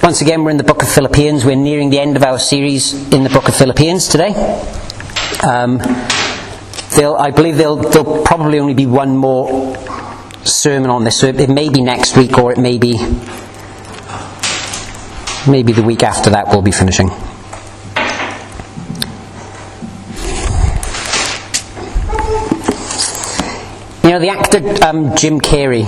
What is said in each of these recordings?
Once again, we're in the book of Philippians. We're nearing the end of our series in the book of Philippians today. I believe there'll probably only be one more sermon on this. So it may be next week, or it may be the week after that we'll be finishing. You know, the actor Jim Carrey,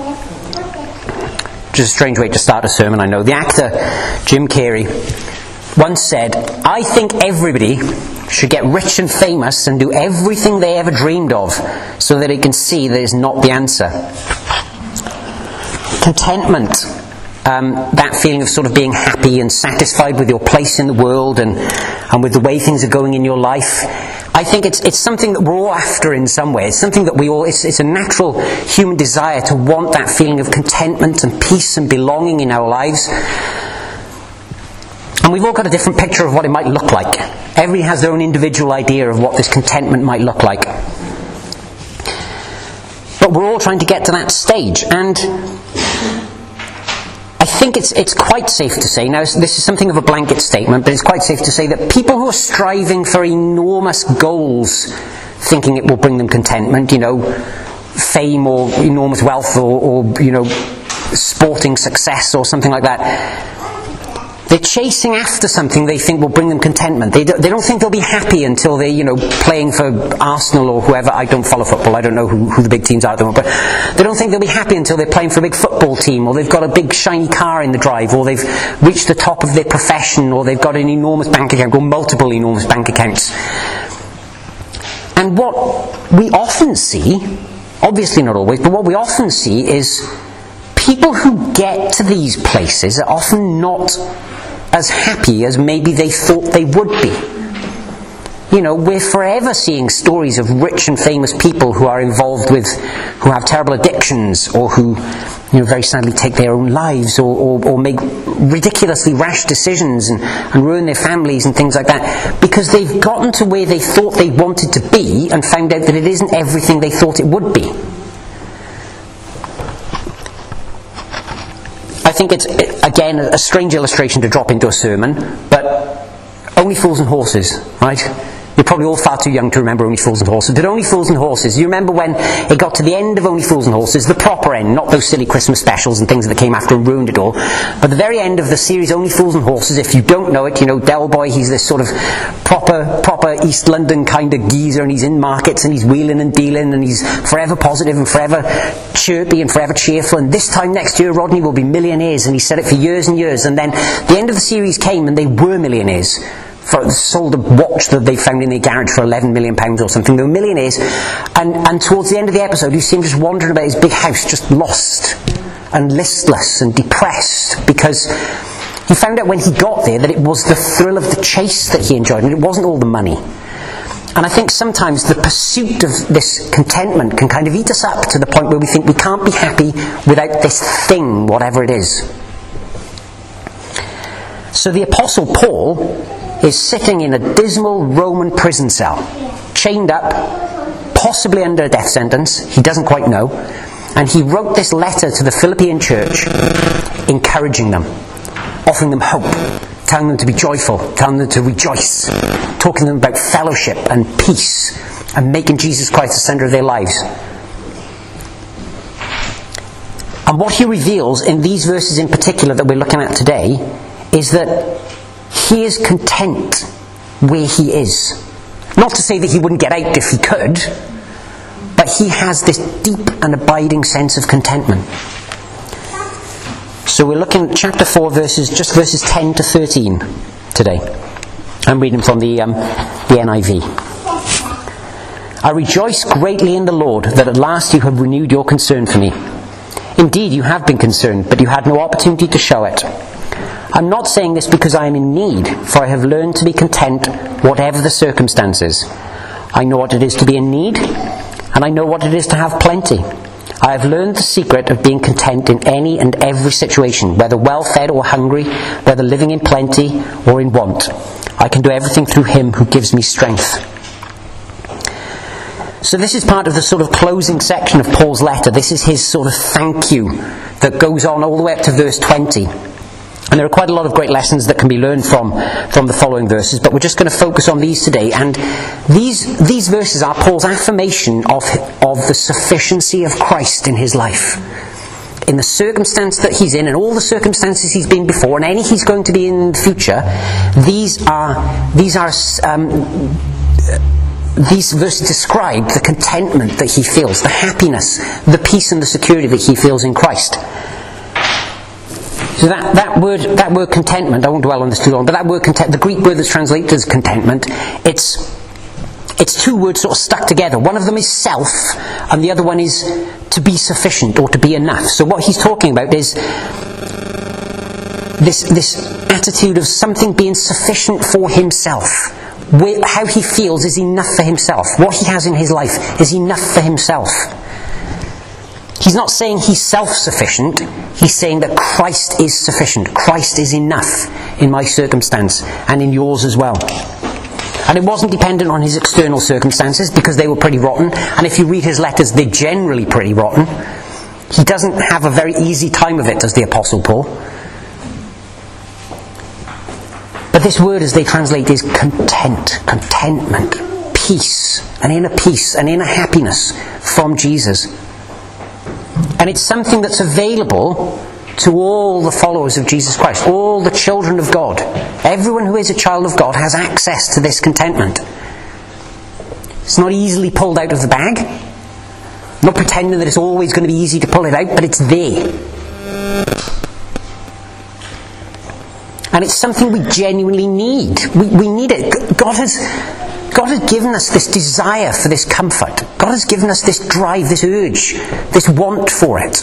which is a strange way to start a sermon, I know. The actor Jim Carrey once said, "I think everybody should get rich and famous and do everything they ever dreamed of so that they can see that is not the answer." Contentment, that feeling of sort of being happy and satisfied with your place in the world and with the way things are going in your life, I think it's something that we're all after in some way. It's something that it's a natural human desire to want that feeling of contentment and peace and belonging in our lives. And we've all got a different picture of what it might look like. Everybody has their own individual idea of what this contentment might look like. But we're all trying to get to that stage. And I think it's quite safe to say, now this is something of a blanket statement, but it's quite safe to say that people who are striving for enormous goals, thinking it will bring them contentment, fame or enormous wealth or sporting success or something like that, they're chasing after something they think will bring them contentment. They don't think they'll be happy until they're, playing for Arsenal or whoever. I don't follow football. I don't know who the big teams are at the moment. But they don't think they'll be happy until they're playing for a big football team, or they've got a big shiny car in the drive, or they've reached the top of their profession, or they've got an enormous bank account, or multiple enormous bank accounts. And what we often see, obviously not always, but what we often see is people who get to these places are often not as happy as maybe they thought they would be. We're forever seeing stories of rich and famous people who are involved with, who have terrible addictions, or who, very sadly take their own lives, or make ridiculously rash decisions and ruin their families and things like that, because they've gotten to where they thought they wanted to be and found out that it isn't everything they thought it would be. I think it's, again, a strange illustration to drop into a sermon, but Only Fools and Horses, right? You're probably all far too young to remember Only Fools and Horses. But Only Fools and Horses, you remember when it got to the end of Only Fools and Horses, the proper end, not those silly Christmas specials and things that came after and ruined it all, but the very end of the series Only Fools and Horses, if you don't know it, Del Boy, he's this sort of proper East London kind of geezer, and he's in markets and he's wheeling and dealing, and he's forever positive and forever chirpy and forever cheerful, and this time next year Rodney will be millionaires, and he said it for years and years, and then the end of the series came and they were millionaires. Sold a watch that they found in their garage for £11 million or something. They were millionaires, and towards the end of the episode you see him just wandering about his big house, just lost and listless and depressed, because he found out when he got there that it was the thrill of the chase that he enjoyed, and it wasn't all the money. And I think sometimes the pursuit of this contentment can kind of eat us up to the point where we think we can't be happy without this thing, whatever it is. So the Apostle Paul is sitting in a dismal Roman prison cell, chained up, possibly under a death sentence, he doesn't quite know, and he wrote this letter to the Philippian church, encouraging them, offering them hope, telling them to be joyful, telling them to rejoice, talking to them about fellowship and peace, and making Jesus Christ the centre of their lives. And what he reveals in these verses in particular that we're looking at today is that he is content where he is. Not to say that he wouldn't get out if he could, but he has this deep and abiding sense of contentment. So we're looking at chapter 4, verses 10 to 13 today. I'm reading from the NIV. I rejoice greatly in the Lord that at last you have renewed your concern for me. Indeed, you have been concerned, but you had no opportunity to show it. I'm not saying this because I am in need, for I have learned to be content whatever the circumstances. I know what it is to be in need, and I know what it is to have plenty. I have learned the secret of being content in any and every situation, whether well-fed or hungry, whether living in plenty or in want. I can do everything through him who gives me strength. So this is part of the sort of closing section of Paul's letter. This is his sort of thank you that goes on all the way up to verse 20. And there are quite a lot of great lessons that can be learned from the following verses, but we're just going to focus on these today. And these verses are Paul's affirmation of the sufficiency of Christ in his life. In the circumstance that he's in, and all the circumstances he's been before, and any he's going to be in the future, these verses describe the contentment that he feels, the happiness, the peace and the security that he feels in Christ. So that word contentment, I won't dwell on this too long, but that word content, the Greek word that's translated as contentment, it's two words sort of stuck together. One of them is self, and the other one is to be sufficient or to be enough. So what he's talking about is this attitude of something being sufficient for himself. How he feels is enough for himself. What he has in his life is enough for himself. He's not saying he's self-sufficient. He's saying that Christ is sufficient. Christ is enough in my circumstance and in yours as well. And it wasn't dependent on his external circumstances, because they were pretty rotten. And if you read his letters, they're generally pretty rotten. He doesn't have a very easy time of it, does the Apostle Paul. But this word, as they translate, is contentment, peace, an inner happiness from Jesus. And it's something that's available to all the followers of Jesus Christ, all the children of God. Everyone who is a child of God has access to this contentment. It's not easily pulled out of the bag. I'm not pretending that it's always going to be easy to pull it out, but it's there. And it's something we genuinely need. We need it. God has given us this desire for this comfort. God has given us this drive, this urge, this want for it.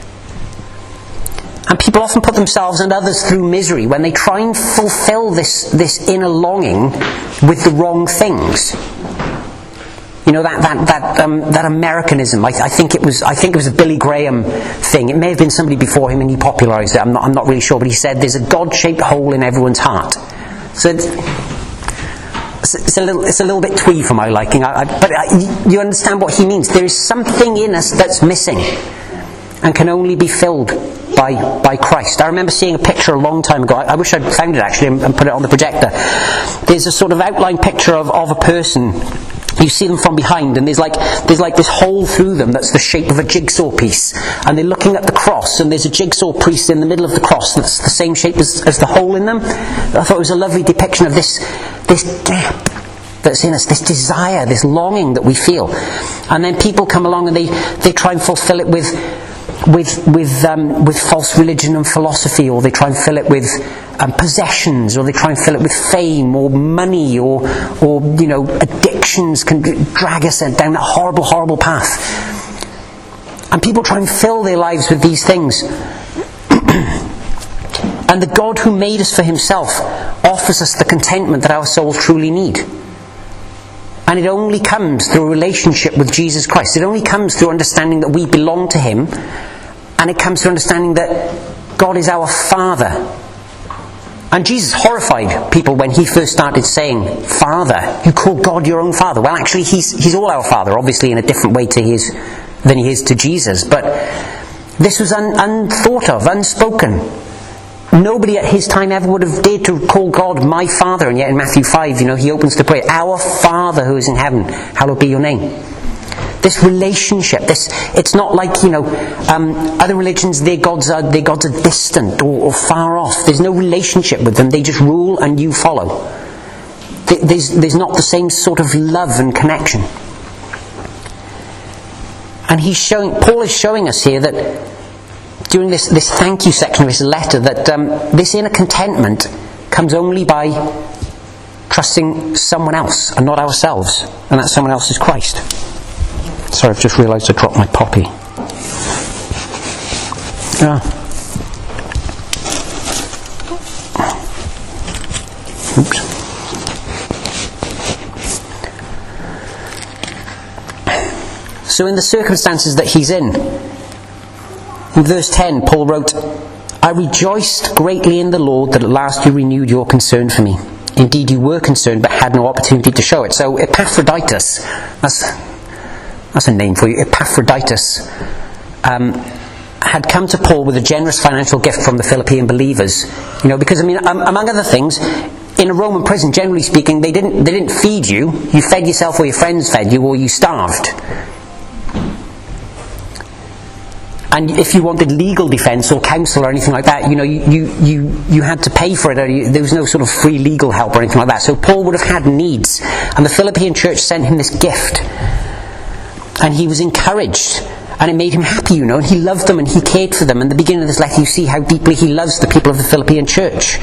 And people often put themselves and others through misery when they try and fulfill this inner longing with the wrong things. You know, that Americanism. I think it was a Billy Graham thing. It may have been somebody before him and he popularised it. I'm not really sure, but he said there's a God-shaped hole in everyone's heart. So it's a little bit twee for my liking, but you understand what he means. There is something in us that's missing and can only be filled by Christ. I remember seeing a picture a long time ago. I wish I'd found it actually and put it on the projector. There's a sort of outline picture of a person. You see them from behind, and there's like this hole through them that's the shape of a jigsaw piece, and they're looking at the cross, and there's a jigsaw piece in the middle of the cross that's the same shape as the hole in them. I thought it was a lovely depiction of this gap that's in us, this desire, this longing that we feel. And then people come along and they try and fulfill it with false religion and philosophy, or they try and fill it with possessions, or they try and fill it with fame or money, or addictions can drag us down that horrible, horrible path. And people try and fill their lives with these things. And the God who made us for himself offers us the contentment that our souls truly need. And it only comes through a relationship with Jesus Christ. It only comes through understanding that we belong to him. And it comes through understanding that God is our Father. And Jesus horrified people when he first started saying, Father, you call God your own Father. Well, actually, he's all our Father, obviously in a different way than he is to Jesus. But this was unthought of, unspoken. Nobody at his time ever would have dared to call God my Father. And yet in Matthew 5, he opens the prayer, Our Father who is in heaven, hallowed be your name. This relationship, it's not like, other religions, their gods are distant or far off. There's no relationship with them. They just rule and you follow. There's not the same sort of love and connection. And Paul is showing us here that during this thank you section of his letter, that this inner contentment comes only by trusting someone else and not ourselves. And that someone else is Christ. Sorry, I've just realised I dropped my poppy. Oops. So in the circumstances that he's in verse 10, Paul wrote, I rejoiced greatly in the Lord that at last you renewed your concern for me. Indeed, you were concerned, but had no opportunity to show it. So Epaphroditus, that's a name for you, Epaphroditus, had come to Paul with a generous financial gift from the Philippian believers. Because, among other things, in a Roman prison, generally speaking, they didn't feed you. You fed yourself, or your friends fed you, or you starved. And if you wanted legal defence or counsel or anything like that, you had to pay for it. There was no sort of free legal help or anything like that. So Paul would have had needs. And the Philippian church sent him this gift. And he was encouraged. And it made him happy, and he loved them and he cared for them. And at the beginning of this letter, you see how deeply he loves the people of the Philippian church.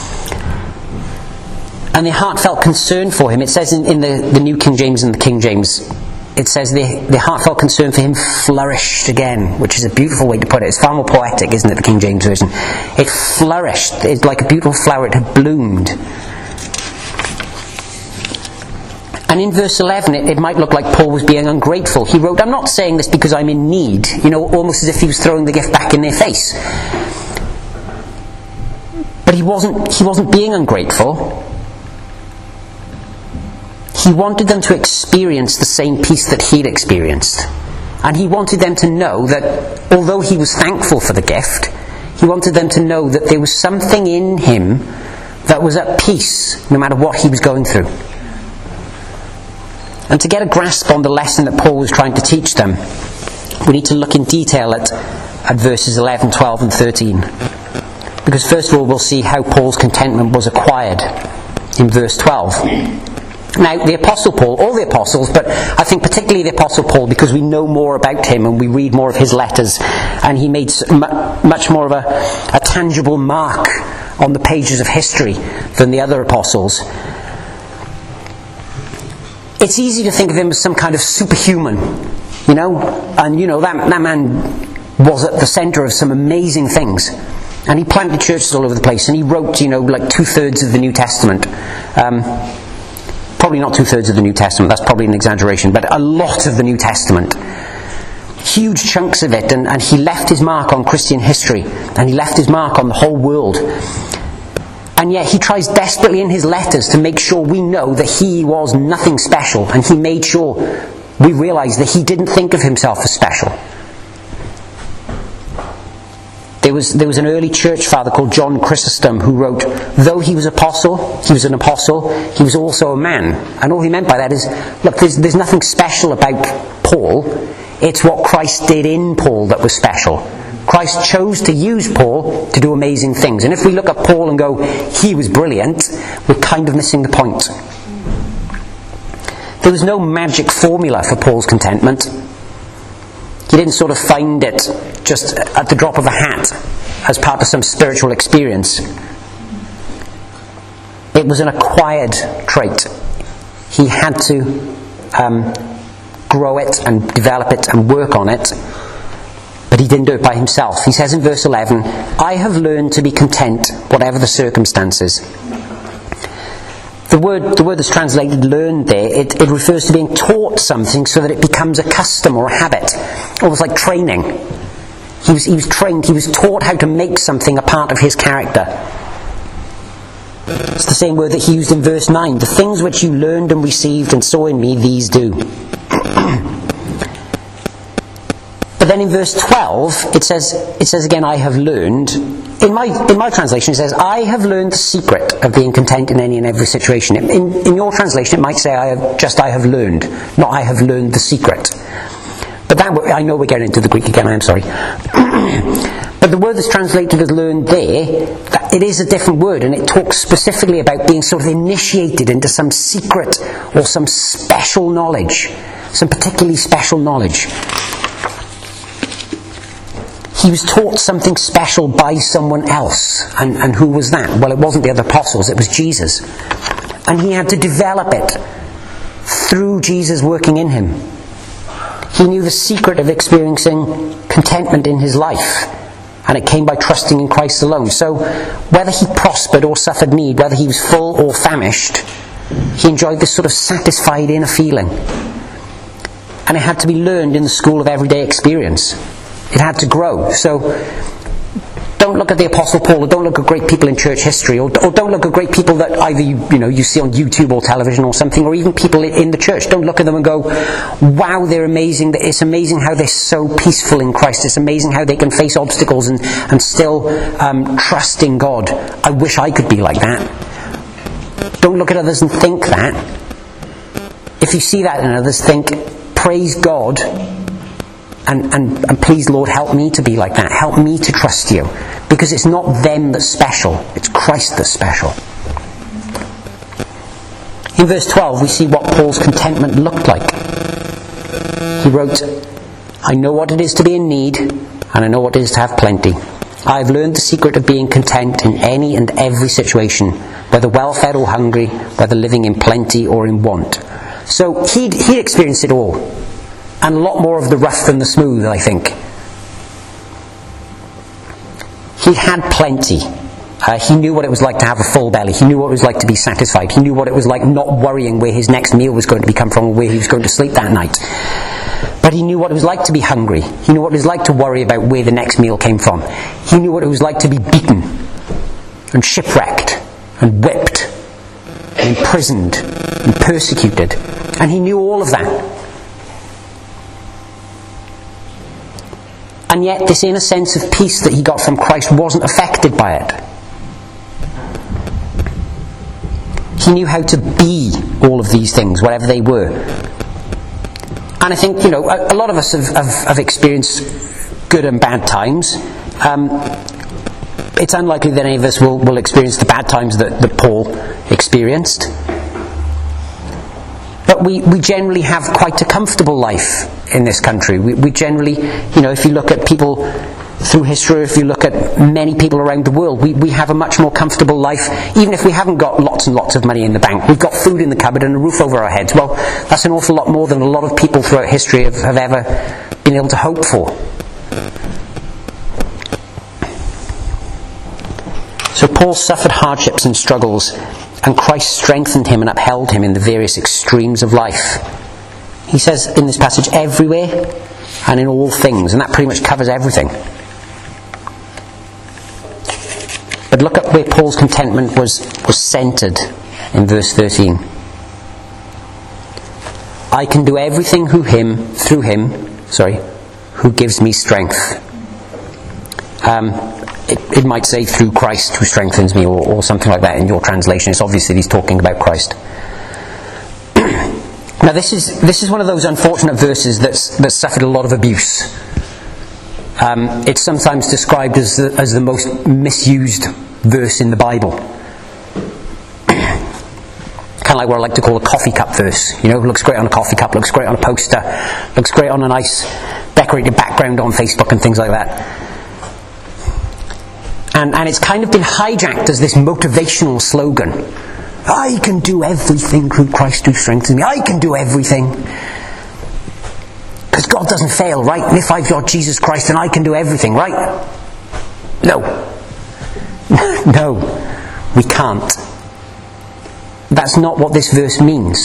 And their heartfelt concern for him, it says in the New King James and the King James, it says the heartfelt concern for him flourished again, which is a beautiful way to put it. It's far more poetic, isn't it, the King James Version? It flourished. It's like a beautiful flower. It had bloomed. And in verse 11, it might look like Paul was being ungrateful. He wrote, I'm not saying this because I'm in need, almost as if he was throwing the gift back in their face. But he wasn't being ungrateful. He wanted them to experience the same peace that he'd experienced. And he wanted them to know that although he was thankful for the gift, he wanted them to know that there was something in him that was at peace no matter what he was going through. And to get a grasp on the lesson that Paul was trying to teach them, we need to look in detail at verses 11, 12 and 13. Because first of all, we'll see how Paul's contentment was acquired in verse 12. Now, the Apostle Paul, all the apostles, but I think particularly the Apostle Paul, because we know more about him and we read more of his letters, and he made much more of a tangible mark on the pages of history than the other apostles. It's easy to think of him as some kind of superhuman, and that man was at the centre of some amazing things. And he planted churches all over the place, and he wrote, like 2/3 of the New Testament. Probably not 2/3 of the New Testament, that's probably an exaggeration, but a lot of the New Testament. Huge chunks of it, and he left his mark on Christian history, and he left his mark on the whole world. And yet he tries desperately in his letters to make sure we know that he was nothing special, and he made sure we realise that he didn't think of himself as special. There was an early church father called John Chrysostom who wrote, though he was an apostle, he was also a man. And all he meant by that is, look, there's nothing special about Paul. It's what Christ did in Paul that was special. Christ chose to use Paul to do amazing things. And if we look at Paul and go, he was brilliant, we're kind of missing the point. There was no magic formula for Paul's contentment. He didn't sort of find it just at the drop of a hat as part of some spiritual experience. It was an acquired trait. He had to grow it and develop it and work on it, but he didn't do it by himself. He says in verse 11, I have learned to be content whatever the circumstances. The word that's translated learned there, it refers to being taught something so that it becomes a custom or a habit. Almost like training. He was trained, he was taught how to make something a part of his character. It's the same word that he used in verse 9. The things which you learned and received and saw in me, these do. But then in verse 12, it says again, I have learned. In my translation, it says, I have learned the secret of being content in any and every situation. In your translation, it might say, I have learned, not I have learned the secret. But that, I know we're getting into the Greek again, I'm sorry. But the word that's translated as learned there, it is a different word, and it talks specifically about being sort of initiated into some secret or some special knowledge, some particularly special knowledge. He was taught something special by someone else. And who was that? Well, it wasn't the other apostles, it was Jesus. And he had to develop it through Jesus working in him. He knew the secret of experiencing contentment in his life. And it came by trusting in Christ alone. So, whether he prospered or suffered need, whether he was full or famished, he enjoyed this sort of satisfied inner feeling. And it had to be learned in the school of everyday experience. It had to grow. So Don't look at the Apostle Paul, or don't look at great people in church history, or don't look at great people that either you see on YouTube or television or something, or even people in the church. Don't look at them and go, wow, they're amazing. It's amazing how they're so peaceful in Christ. It's amazing how they can face obstacles and still trust in God. I wish I could be like that. Don't look at others and think that. If you see that in others, think, praise God, and please, Lord, help me to be like that. Help me to trust you. Because it's not them that's special, it's Christ that's special. In verse 12, we see what Paul's contentment looked like. He wrote, I know what it is to be in need, and I know what it is to have plenty. I have learned the secret of being content in any and every situation, whether well-fed or hungry, whether living in plenty or in want. So he'd experienced it all. And a lot more of the rough than the smooth, I think. He had plenty. He knew what it was like to have a full belly. He knew what it was like to be satisfied. He knew what it was like not worrying where his next meal was going to come from or where he was going to sleep that night. But he knew what it was like to be hungry. He knew what it was like to worry about where the next meal came from. He knew what it was like to be beaten and shipwrecked and whipped and imprisoned and persecuted. And he knew all of that. And yet this inner sense of peace that he got from Christ wasn't affected by it. He knew how to be all of these things, whatever they were. And I think, a lot of us have experienced good and bad times. It's unlikely that any of us will experience the bad times that Paul experienced. But we generally have quite a comfortable life in this country. We generally, if you look at people through history, if you look at many people around the world, we have a much more comfortable life, even if we haven't got lots and lots of money in the bank. We've got food in the cupboard and a roof over our heads. Well, that's an awful lot more than a lot of people throughout history have ever been able to hope for. So Paul suffered hardships and struggles, and Christ strengthened him and upheld him in the various extremes of life. He says in this passage, everywhere and in all things, and that pretty much covers everything. But look at where Paul's contentment was centered in verse 13. I can do everything through him, who gives me strength. It might say through Christ who strengthens me, or something like that in your translation. It's obviously he's talking about Christ. Now this is one of those unfortunate verses that's suffered a lot of abuse. It's sometimes described as the most misused verse in the Bible. Kind of like what I like to call a coffee cup verse. Looks great on a coffee cup, looks great on a poster, looks great on a nice decorated background on Facebook and things like that. And it's kind of been hijacked as this motivational slogan. I can do everything through Christ who strengthens me. I can do everything. Because God doesn't fail, right? And if I've got Jesus Christ, then I can do everything, right? No. No, we can't. That's not what this verse means.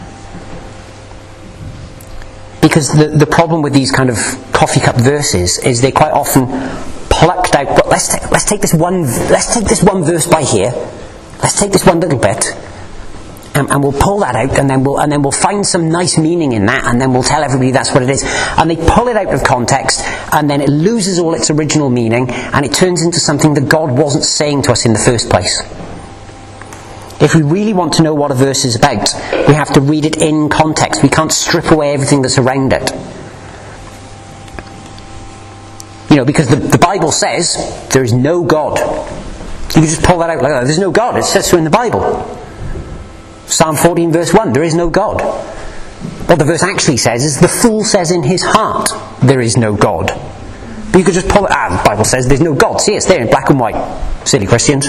Because the problem with these kind of coffee cup verses is they quite often plucked out. But let's take this one verse by here. Let's take this one little bit, and we'll pull that out, and then we'll find some nice meaning in that, and then we'll tell everybody that's what it is. And they pull it out of context, and then it loses all its original meaning, and it turns into something that God wasn't saying to us in the first place. If we really want to know what a verse is about, we have to read it in context. We can't strip away everything that's around it. Because the Bible says there is no God. You can just pull that out like that. There's no God. It says so in the Bible. Psalm 14 verse 1, there is no God. What the verse actually says is, the fool says in his heart, there is no God. But you could just pull it out. The Bible says there's no God. See, it's there in black and white. Silly Christians.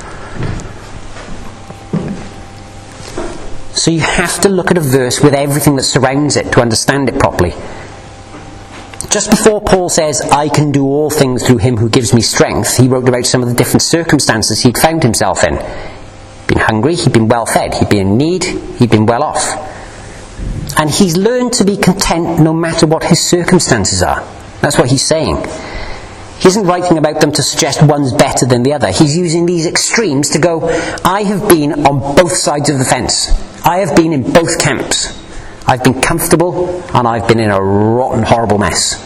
So you have to look at a verse with everything that surrounds it to understand it properly. Just before Paul says, I can do all things through him who gives me strength, he wrote about some of the different circumstances he'd found himself in. He'd been hungry, he'd been well fed, he'd been in need, he'd been well off. And he's learned to be content no matter what his circumstances are. That's what he's saying. He isn't writing about them to suggest one's better than the other. He's using these extremes to go, I have been on both sides of the fence. I have been in both camps. I've been comfortable and I've been in a rotten, horrible mess.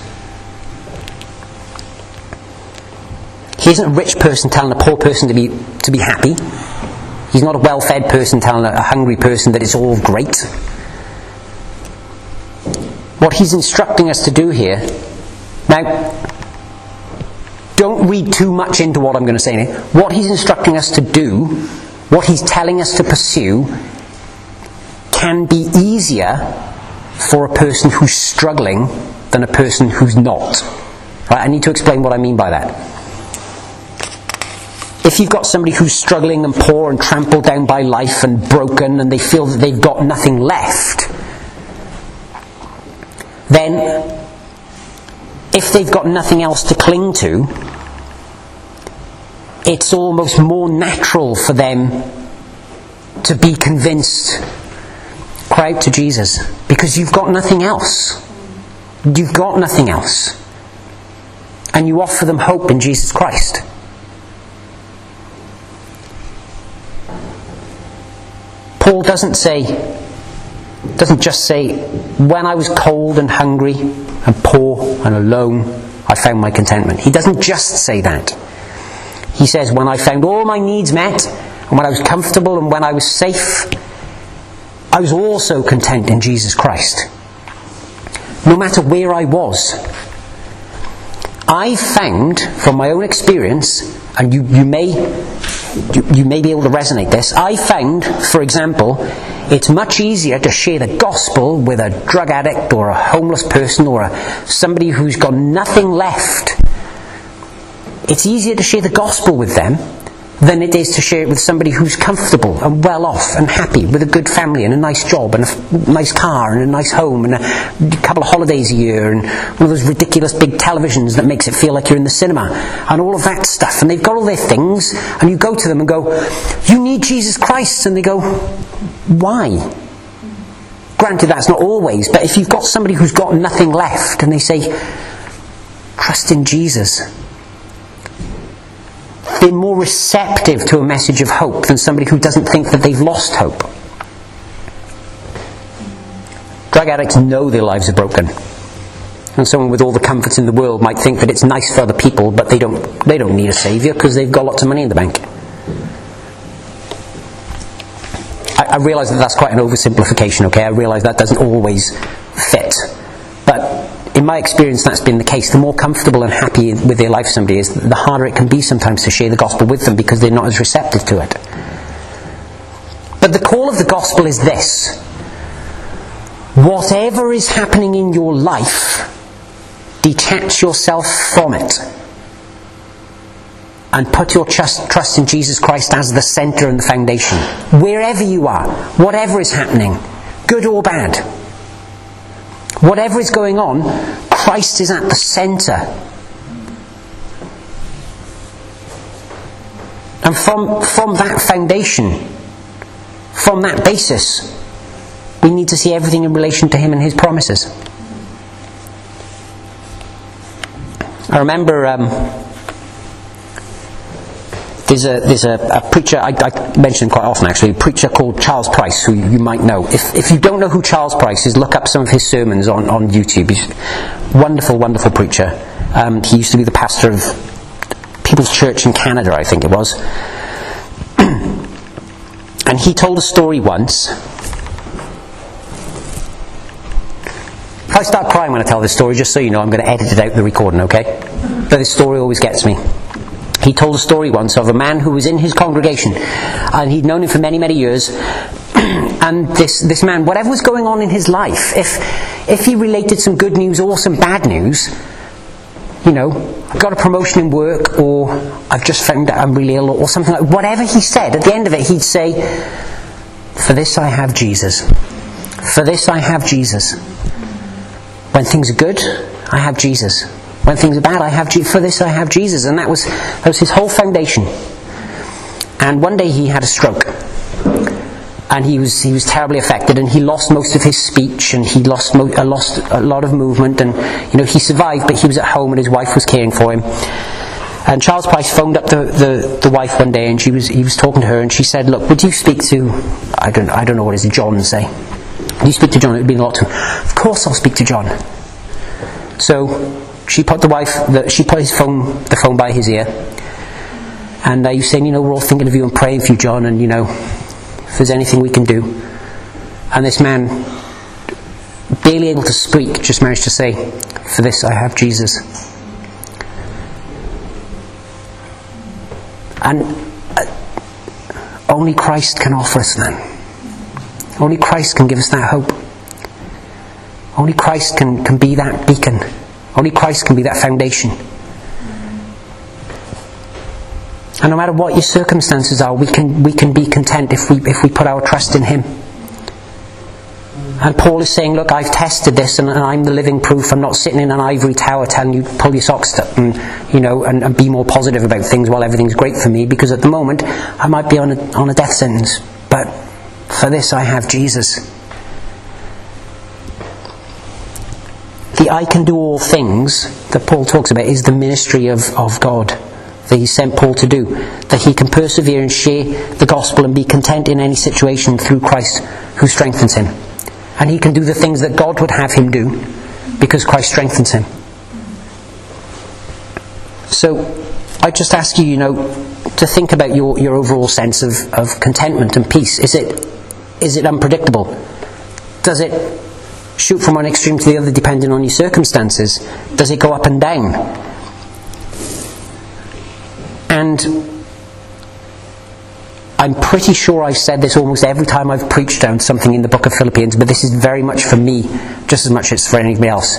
He isn't a rich person telling a poor person to be happy. He's not a well-fed person telling a hungry person that it's all great. What he's instructing us to do here, now, don't read too much into what I'm going to say here. What he's instructing us to do, what he's telling us to pursue, can be easier for a person who's struggling than a person who's not. Right? I need to explain what I mean by that. If you've got somebody who's struggling and poor and trampled down by life and broken and they feel that they've got nothing left, then if they've got nothing else to cling to, it's almost more natural for them to be convinced, cry out to Jesus, because you've got nothing else. You've got nothing else. And you offer them hope in Jesus Christ. Paul doesn't just say, when I was cold and hungry and poor and alone, I found my contentment. He doesn't just say that. He says, when I found all my needs met, and when I was comfortable and when I was safe, I was also content in Jesus Christ. No matter where I was. I found, from my own experience, and you may be able to resonate this, I found, for example, it's much easier to share the gospel with a drug addict or a homeless person or somebody who's got nothing left. It's easier to share the gospel with them than it is to share it with somebody who's comfortable and well off and happy with a good family and a nice job and a nice car and a nice home and a couple of holidays a year and one of those ridiculous big televisions that makes it feel like you're in the cinema and all of that stuff. And they've got all their things and you go to them and go, you need Jesus Christ. And they go, why? Granted, that's not always, but if you've got somebody who's got nothing left and they say, trust in Jesus, they're more receptive to a message of hope than somebody who doesn't think that they've lost hope. Drug addicts know their lives are broken. And someone with all the comforts in the world might think that it's nice for other people, but they don't need a saviour because they've got lots of money in the bank. I realise that that's quite an oversimplification, okay? I realise that doesn't always fit. But in my experience, that's been the case. The more comfortable and happy with their life somebody is, the harder it can be sometimes to share the gospel with them because they're not as receptive to it. But the call of the gospel is this. Whatever is happening in your life, detach yourself from it. And put your trust in Jesus Christ as the centre and the foundation. Wherever you are, whatever is happening, good or bad, whatever is going on, Christ is at the centre. And from that foundation, from that basis, we need to see everything in relation to Him and His promises. I remember there's a preacher, I mention him quite often actually, a preacher called Charles Price, who you might know. If you don't know who Charles Price is, look up some of his sermons on YouTube. He's a wonderful, wonderful preacher. He used to be the pastor of People's Church in Canada, I think it was. And he told a story once. If I start crying when I tell this story, just so you know, I'm going to edit it out the recording, okay? But this story always gets me. He told a story once of a man who was in his congregation, and he'd known him for many, many years. And this man, whatever was going on in his life, if he related some good news or some bad news, you know, I've got a promotion in work, or I've just found out I'm really ill, or something like whatever he said, at the end of it he'd say, for this I have Jesus. For this I have Jesus. When things are good, I have Jesus. When things are bad, I have for this I have Jesus. And that was his whole foundation. And one day he had a stroke. and he was terribly affected, and he lost most of his speech, and he lost a lot of movement, and he survived, but he was at home and his wife was caring for him. And Charles Price phoned up the wife one day, and he was talking to her, and she said, "Look, would you speak to I don't know what is it, John, say? Would you speak to John? It would mean a lot to him." "Of course I'll speak to John." So she put the phone by his ear, and he was saying, "We're all thinking of you and praying for you, John, and if there's anything we can do." And this man, barely able to speak, just managed to say, "For this I have Jesus." And only Christ can offer us that. Only Christ can give us that hope. Only Christ can be that beacon. Only Christ can be that foundation. And no matter what your circumstances are, we can be content if we put our trust in Him. And Paul is saying, "Look, I've tested this, and I'm the living proof. I'm not sitting in an ivory tower telling you pull your socks up and be more positive about things while everything's great for me, because at the moment I might be on a death sentence. But for this I have Jesus." The "I can do all things" that Paul talks about is the ministry of God that He sent Paul to do, that he can persevere and share the gospel and be content in any situation through Christ who strengthens him. And he can do the things that God would have him do because Christ strengthens him. So I just ask you, to think about your overall sense of contentment and peace. Is it unpredictable? Does it shoot from one extreme to the other depending on your circumstances? Does it go up and down? And I'm pretty sure I've said this almost every time I've preached on something in the book of Philippians, but this is very much for me, just as much as for anybody else.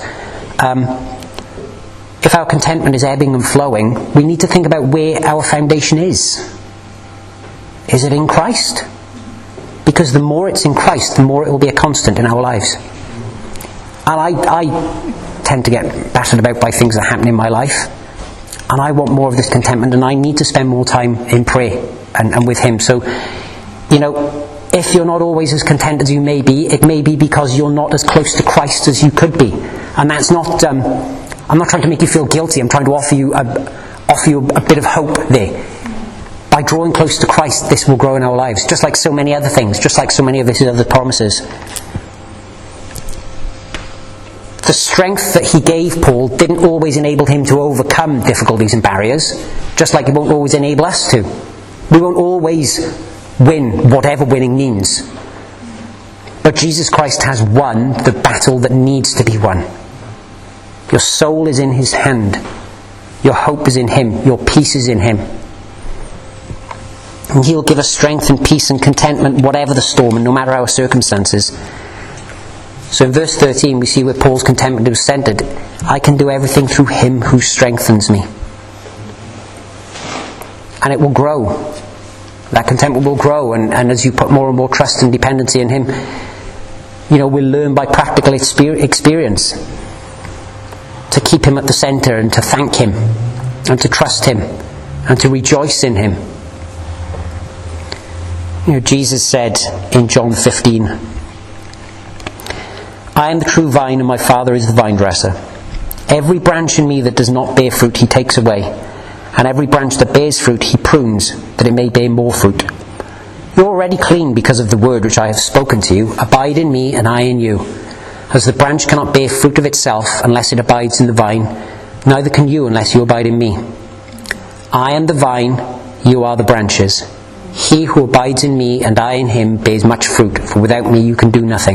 If our contentment is ebbing and flowing, we need to think about where our foundation is. Is it in Christ? Because the more it's in Christ, the more it will be a constant in our lives. And I tend to get battered about by things that happen in my life, and I want more of this contentment, and I need to spend more time in prayer and with Him. So, if you're not always as content as you may be, it may be because you're not as close to Christ as you could be. And that's not, I'm not trying to make you feel guilty, I'm trying to offer you a bit of hope there. By drawing close to Christ, this will grow in our lives, just like so many other things, just like so many of His other promises. The strength that He gave Paul didn't always enable him to overcome difficulties and barriers, just like it won't always enable us to. We won't always win whatever winning means. But Jesus Christ has won the battle that needs to be won. Your soul is in His hand. Your hope is in Him. Your peace is in Him. And He'll give us strength and peace and contentment, whatever the storm and no matter our circumstances. So in verse 13 we see where Paul's contentment was centered. I can do everything through Him who strengthens me. And it will grow. That contentment will grow, and as you put more and more trust and dependency in Him, we'll learn by practical experience to keep Him at the centre, and to thank Him, and to trust Him, and to rejoice in Him. Jesus said in John 15, I am the true vine, and my Father is the vine dresser. Every branch in me that does not bear fruit He takes away, and every branch that bears fruit He prunes, that it may bear more fruit. You are already clean because of the word which I have spoken to you. Abide in me, and I in you. As the branch cannot bear fruit of itself unless it abides in the vine, neither can you unless you abide in me. I am the vine, you are the branches. He who abides in me and I in him bears much fruit, for without me you can do nothing.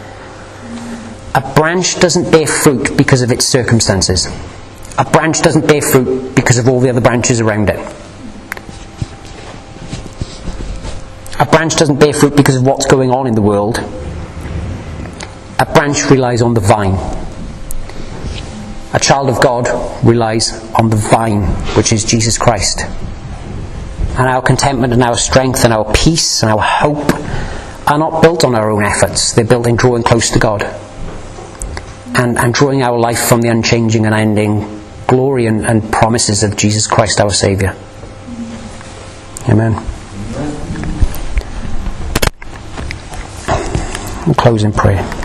A branch doesn't bear fruit because of its circumstances. A branch doesn't bear fruit because of all the other branches around it. A branch doesn't bear fruit because of what's going on in the world. A branch relies on the vine. A child of God relies on the vine, which is Jesus Christ. And our contentment and our strength and our peace and our hope are not built on our own efforts. They're built in drawing close to God. And drawing our life from the unchanging and unending glory and promises of Jesus Christ our Saviour. Amen. We'll close in prayer.